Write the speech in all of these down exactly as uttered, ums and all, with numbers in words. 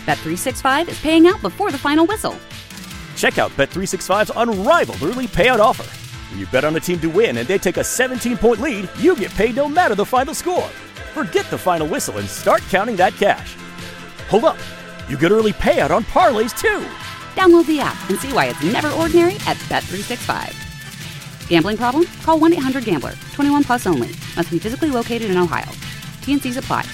Bet three sixty-five is paying out before the final whistle. Check out Bet three sixty-five's unrivaled early payout offer. When you bet on a team to win and they take a seventeen-point lead, you get paid no matter the final score. Forget the final whistle and start counting that cash. Hold up. You get early payout on parlays, too. Download the app and see why it's never ordinary at Bet three sixty-five. Gambling problem? Call one eight hundred gambler. twenty-one plus only. Must be physically located in Ohio. T N Cs apply.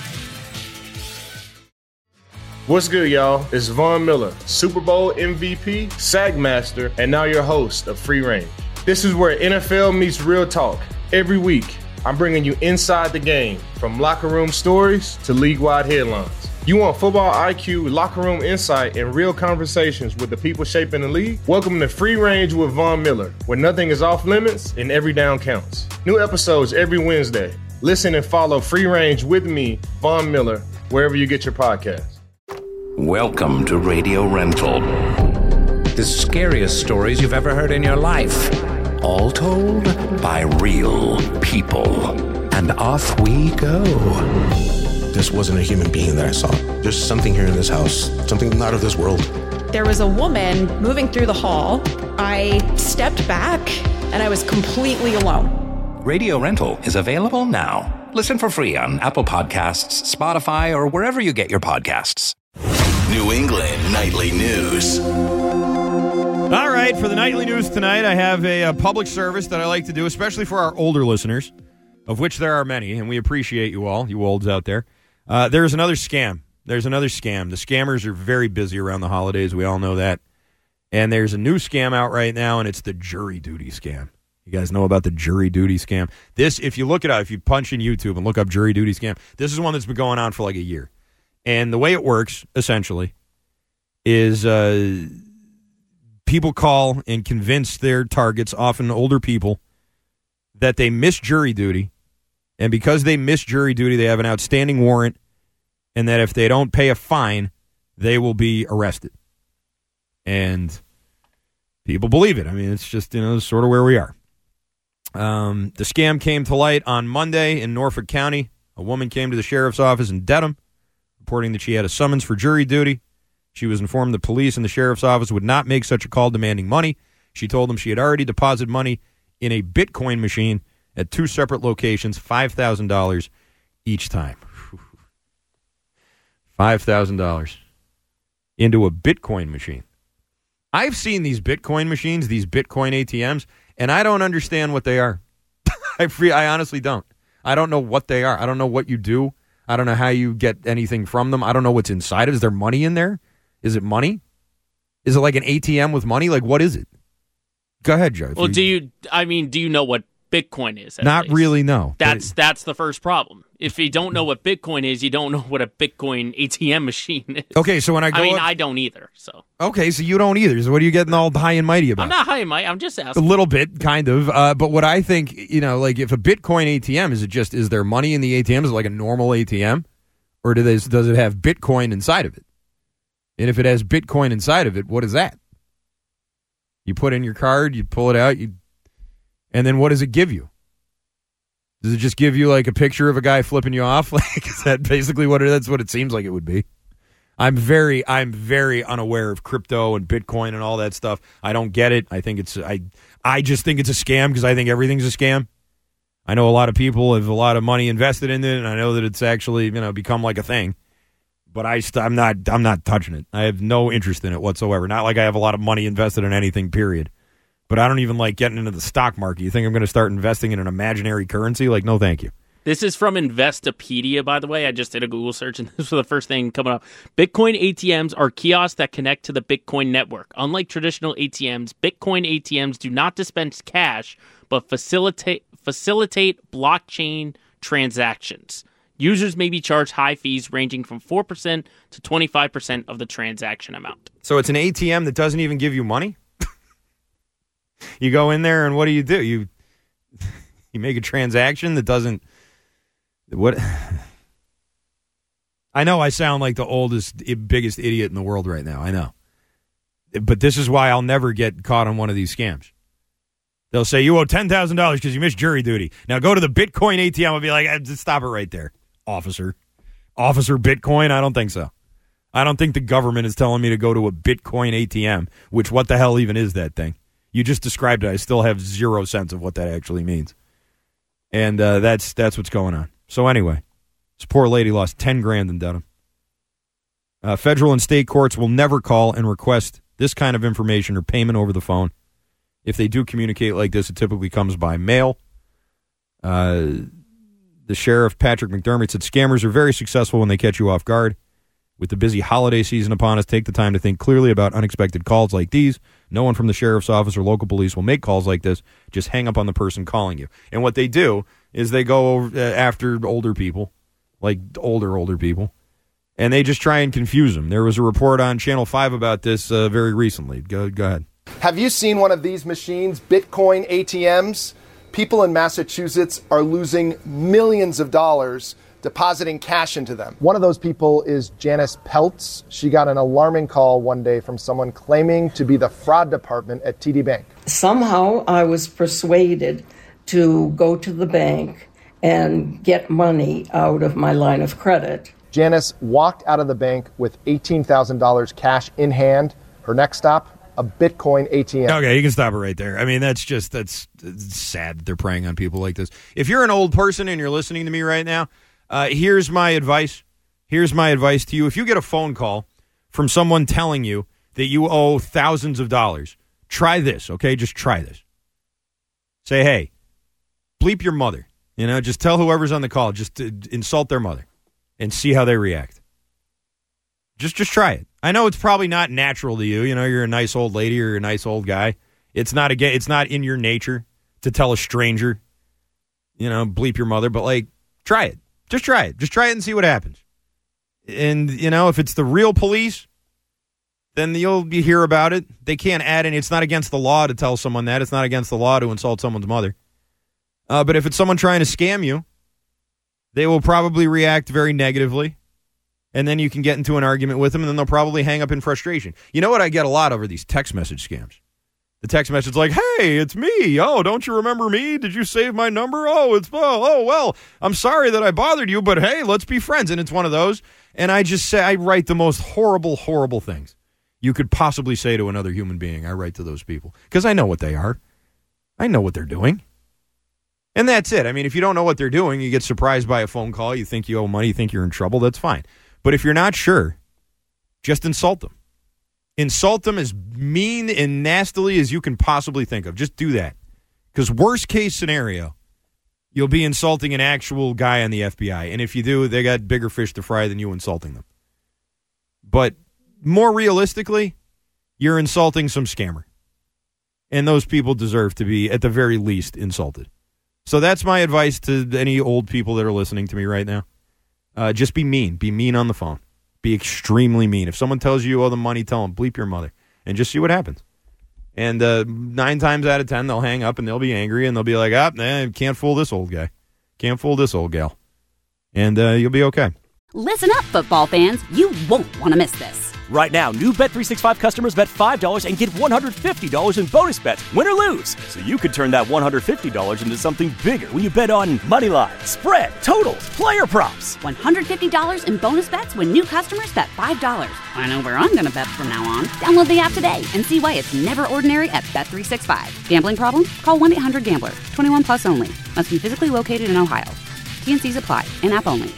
What's good, y'all? It's Von Miller, Super Bowl M V P, Sack Master, and now your host of Free Range. This is where N F L meets real talk. Every week, I'm bringing you inside the game, from locker room stories to league-wide headlines. You want football I Q, locker room insight, and real conversations with the people shaping the league? Welcome to Free Range with Von Miller, where nothing is off limits and every down counts. New episodes every Wednesday. Listen and follow Free Range with me, Von Miller, wherever you get your podcasts. Welcome to Radio Rental. The scariest stories you've ever heard in your life. All told by real people. And off we go. This wasn't a human being that I saw. There's something here in this house, something not of this world. There was a woman moving through the hall. I stepped back and I was completely alone. Radio Rental is available now. Listen for free on Apple Podcasts, Spotify, or wherever you get your podcasts. New England Nightly News. All right, for the nightly news tonight, I have a, a public service that I like to do, especially for our older listeners, of which there are many, and we appreciate you all, you olds out there. Uh, there's another scam. There's another scam. The scammers are very busy around the holidays. We all know that. And there's a new scam out right now, and it's the jury duty scam. You guys know about the jury duty scam? This, if you look it up, if you punch in YouTube and look up jury duty scam, this is one that's been going on for like a year. And the way it works, essentially, is uh, people call and convince their targets, often older people, that they missed jury duty. And because they missed jury duty, they have an outstanding warrant, and that if they don't pay a fine, they will be arrested. And people believe it. I mean, it's just, you know, sort of where we are. Um, the scam came to light on Monday in Norfolk County. A woman came to the sheriff's office in Dedham, reporting that she had a summons for jury duty. She was informed the police and the sheriff's office would not make such a call demanding money. She told them she had already deposited money in a Bitcoin machine at two separate locations, five thousand dollars each time. five thousand dollars into a Bitcoin machine. I've seen these Bitcoin machines, these Bitcoin A T Ms, and I don't understand what they are. I, free, I honestly don't. I don't know what they are. I don't know what you do. I don't know how you get anything from them. I don't know what's inside of it. Is there money in there? Is it money? Is it like an A T M with money? Like, what is it? Go ahead, Joe. Well, you, do you, I mean, do you know what Bitcoin is? Not least? really, no. That's it, that's the first problem. If you don't know what Bitcoin is, you don't know what a Bitcoin A T M machine is. Okay, so when I go... I mean, up, I don't either, so... Okay, so you don't either. So what are you getting all high and mighty about? I'm not high and mighty. I'm just asking. A little bit, kind of. Uh, but what I think, you know, like if a Bitcoin A T M, is it just, is there money in the A T M? Is it like a normal A T M? Or do they, does it have Bitcoin inside of it? And if it has Bitcoin inside of it, what is that? You put in your card, you pull it out, you, and then what does it give you? Does it just give you like a picture of a guy flipping you off? Like, is that basically what it, that's what it seems like it would be? I'm very, I'm very unaware of crypto and Bitcoin and all that stuff. I don't get it. I think it's, I, I just think it's a scam because I think everything's a scam. I know a lot of people have a lot of money invested in it, and I know that it's actually, you know, become like a thing. But I st- I'm not, I'm not touching it. I have no interest in it whatsoever. Not like I have a lot of money invested in anything, period. But I don't even like getting into the stock market. You think I'm going to start investing in an imaginary currency? Like, no, thank you. This is from Investopedia, by the way. I just did a Google search, and this was the first thing coming up. Bitcoin A T Ms are kiosks that connect to the Bitcoin network. Unlike traditional A T Ms, Bitcoin A T Ms do not dispense cash, but facilitate facilitate blockchain transactions. Users may be charged high fees ranging from four percent to twenty-five percent of the transaction amount. So it's an A T M that doesn't even give you money? You go in there, and what do you do? You you make a transaction that doesn't... What? I know I sound like the oldest, biggest idiot in the world right now. I know. But this is why I'll never get caught on one of these scams. They'll say, you owe ten thousand dollars because you missed jury duty. Now go to the Bitcoin A T M and be like, just stop it right there, officer. Officer Bitcoin? I don't think so. I don't think the government is telling me to go to a Bitcoin A T M, which what the hell even is that thing? You just described it. I still have zero sense of what that actually means. And uh, that's that's what's going on. So anyway, this poor lady lost ten grand in Dedham. Uh, federal and state courts will never call and request this kind of information or payment over the phone. If they do communicate like this, it typically comes by mail. Uh, the sheriff, Patrick McDermott, said scammers are very successful when they catch you off guard. With the busy holiday season upon us, take the time to think clearly about unexpected calls like these. No one from the sheriff's office or local police will make calls like this. Just hang up on the person calling you. And what they do is they go over, uh, after older people, like older, older people, and they just try and confuse them. There was a report on Channel five about this uh, very recently. Go, go ahead. Have you seen one of these machines, Bitcoin A T Ms? People in Massachusetts are losing millions of dollars depositing cash into them. One of those people is Janice Peltz. She got an alarming call one day from someone claiming to be the fraud department at T D Bank. Somehow I was persuaded to go to the bank and get money out of my line of credit. Janice walked out of the bank with eighteen thousand dollars cash in hand. Her next stop, a Bitcoin A T M. Okay, you can stop it right there. I mean, that's just, that's, that's sad that they're preying on people like this. If you're an old person and you're listening to me right now, uh, here's my advice. Here's my advice to you. If you get a phone call from someone telling you that you owe thousands of dollars, try this, okay? Just try this. Say, hey, bleep your mother. You know, just tell whoever's on the call, just to insult their mother and see how they react. Just just try it. I know it's probably not natural to you. You know, you're a nice old lady or you're a nice old guy. It's not a, it's not in your nature to tell a stranger, you know, bleep your mother. But, like, try it. Just try it. Just try it and see what happens. And, you know, if it's the real police, then you'll you hear about it. They can't add any. It's not against the law to tell someone that. It's not against the law to insult someone's mother. Uh, but if it's someone trying to scam you, they will probably react very negatively. And then you can get into an argument with them, and then they'll probably hang up in frustration. You know what I get a lot over these text message scams? The text message like, hey, it's me. Oh, don't you remember me? Did you save my number? Oh, it's, oh, oh, well, I'm sorry that I bothered you, but hey, let's be friends. And it's one of those. And I just say, I write the most horrible, horrible things you could possibly say to another human being. I write to those people because I know what they are. I know what they're doing. And that's it. I mean, if you don't know what they're doing, you get surprised by a phone call, you think you owe money, you think you're in trouble, that's fine. But if you're not sure, just insult them. Insult them as mean and nastily as you can possibly think of. Just do that. Because worst case scenario, you'll be insulting an actual guy on the F B I. And if you do, they got bigger fish to fry than you insulting them. But more realistically, you're insulting some scammer. And those people deserve to be, at the very least, insulted. So that's my advice to any old people that are listening to me right now. Uh, just be mean. Be mean on the phone. Be extremely mean. If someone tells you you owe them money, tell them, bleep your mother. And just see what happens. And uh, nine times out of ten, they'll hang up and they'll be angry and they'll be like, ah, nah, can't fool this old guy. Can't fool this old gal. And uh, you'll be okay. Listen up, football fans. You won't want to miss this. Right now, new Bet three sixty-five customers bet five dollars and get one hundred fifty dollars in bonus bets, win or lose. So you could turn that one hundred fifty dollars into something bigger when you bet on money line, spread, totals, player props. one hundred fifty dollars in bonus bets when new customers bet five dollars. I know where I'm going to bet from now on. Download the app today and see why it's never ordinary at Bet three sixty-five. Gambling problem? Call one eight hundred gambler. twenty-one plus only. Must be physically located in Ohio. T N Cs apply. In-app only.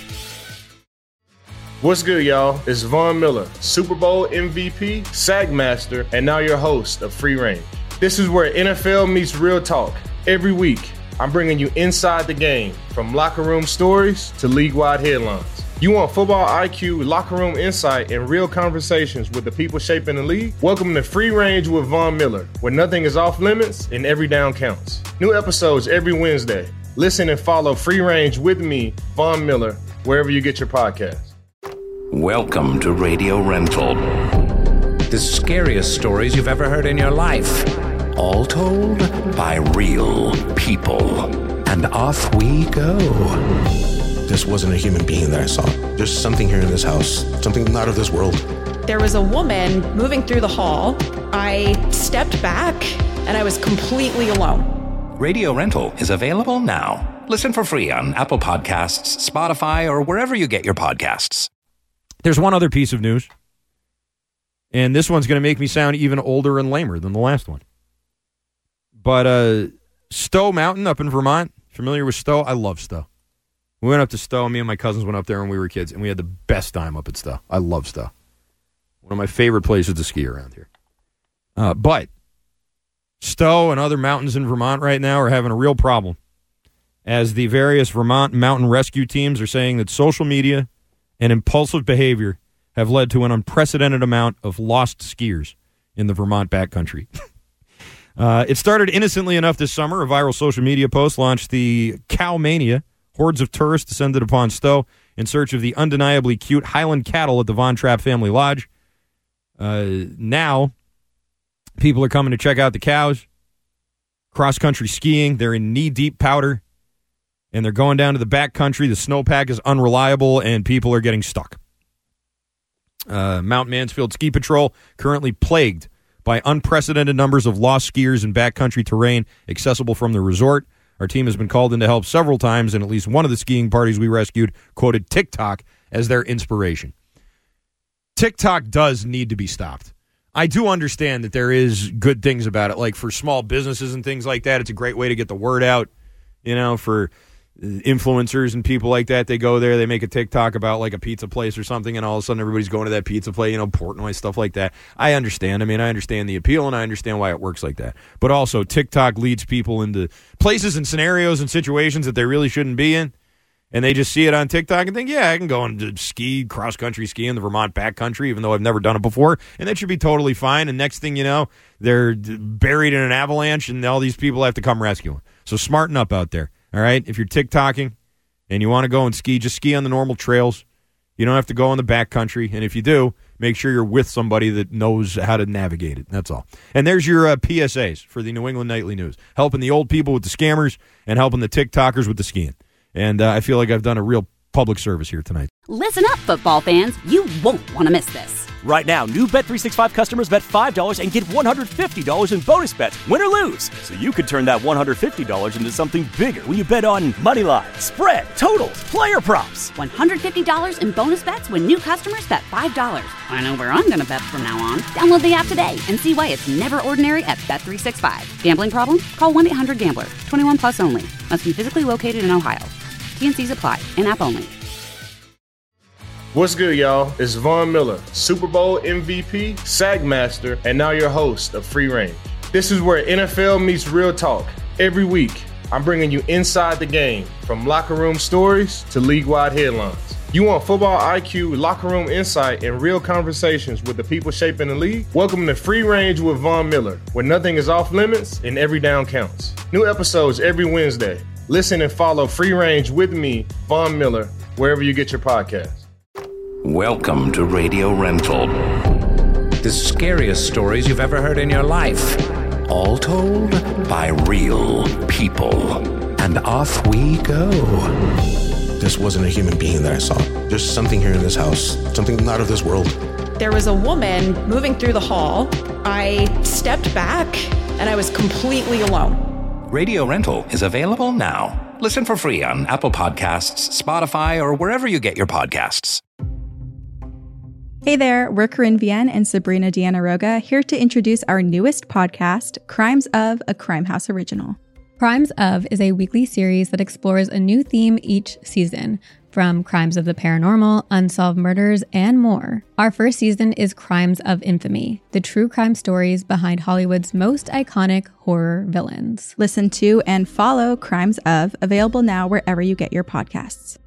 What's good, y'all? It's Von Miller, Super Bowl M V P, Sack Master, and now your host of Free Range. This is where N F L meets real talk. Every week, I'm bringing you inside the game, from locker room stories to league-wide headlines. You want football I Q, locker room insight, and real conversations with the people shaping the league? Welcome to Free Range with Von Miller, where nothing is off limits and every down counts. New episodes every Wednesday. Listen and follow Free Range with me, Von Miller, wherever you get your podcasts. Welcome to Radio Rental. The scariest stories you've ever heard in your life. All told by real people. And off we go. This wasn't a human being that I saw. There's something here in this house. Something not of this world. There was a woman moving through the hall. I stepped back and I was completely alone. Radio Rental is available now. Listen for free on Apple Podcasts, Spotify, or wherever you get your podcasts. There's one other piece of news, and this one's going to make me sound even older and lamer than the last one. But uh, Stowe Mountain up in Vermont, familiar with Stowe? I love Stowe. We went up to Stowe. Me and my cousins went up there when we were kids, and we had the best time up at Stowe. I love Stowe. One of my favorite places to ski around here. Uh, but Stowe and other mountains in Vermont right now are having a real problem, as the various Vermont mountain rescue teams are saying that social media and impulsive behavior have led to an unprecedented amount of lost skiers in the Vermont backcountry. uh, it started innocently enough this summer. A viral social media post launched the Cow Mania. Hordes of tourists descended upon Stowe in search of the undeniably cute Highland cattle at the Von Trapp Family Lodge. Uh, now, people are coming to check out the cows. Cross-country skiing. They're in knee-deep powder. And they're going down to the backcountry. The snowpack is unreliable, and people are getting stuck. Uh, Mount Mansfield Ski Patrol currently plagued by unprecedented numbers of lost skiers in backcountry terrain accessible from the resort. Our team has been called in to help several times, and at least one of the skiing parties we rescued quoted TikTok as their inspiration. TikTok does need to be stopped. I do understand that there is good things about it, like for small businesses and things like that. It's a great way to get the word out, you know, for influencers and people like that. They go there, they make a TikTok about like a pizza place or something, and all of a sudden everybody's going to that pizza place, you know, Portnoy, stuff like that. I understand. I mean, I understand the appeal, and I understand why it works like that. But also, TikTok leads people into places and scenarios and situations that they really shouldn't be in, and they just see it on TikTok and think, yeah, I can go and ski, cross-country ski in the Vermont backcountry, even though I've never done it before, and that should be totally fine. And next thing you know, they're buried in an avalanche, and all these people have to come rescue them. So smarten up out there. All right, if you're TikToking and you want to go and ski, just ski on the normal trails. You don't have to go in the backcountry. And if you do, make sure you're with somebody that knows how to navigate it. That's all. And there's your uh, P S As for the New England Nightly News. Helping the old people with the scammers and helping the TikTokers with the skiing. And uh, I feel like I've done a real public service here tonight. Listen up, football fans. You won't want to miss this. Right now, new Bet three sixty-five customers bet five dollars and get one hundred fifty dollars in bonus bets, win or lose. So you could turn that one hundred fifty dollars into something bigger when you bet on money line, spread, totals, player props. one hundred fifty dollars in bonus bets when new customers bet five dollars. I know where I'm going to bet from now on. Download the app today and see why it's never ordinary at Bet three sixty-five. Gambling problem? Call one eight hundred gambler. twenty-one plus only. Must be physically located in Ohio. T N Cs apply. In-app only. What's good, y'all? It's Von Miller, Super Bowl M V P, SAG Master, and now your host of Free Range. This is where N F L meets real talk. Every week, I'm bringing you inside the game, from locker room stories to league-wide headlines. You want football I Q, locker room insight, and real conversations with the people shaping the league? Welcome to Free Range with Von Miller, where nothing is off limits and every down counts. New episodes every Wednesday. Listen and follow Free Range with me, Von Miller, wherever you get your podcasts. Welcome to Radio Rental. The scariest stories you've ever heard in your life. All told by real people. And off we go. This wasn't a human being that I saw. There's something here in this house, something not of this world. There was a woman moving through the hall. I stepped back, and I was completely alone. Radio Rental is available now. Listen for free on Apple Podcasts, Spotify, or wherever you get your podcasts. Hey there, we're Corinne Vienne and Sabrina Diana-Roga here to introduce our newest podcast, Crimes of, a Crime House original. Crimes of is a weekly series that explores a new theme each season, from crimes of the paranormal, unsolved murders, and more. Our first season is Crimes of Infamy, the true crime stories behind Hollywood's most iconic horror villains. Listen to and follow Crimes of, available now wherever you get your podcasts.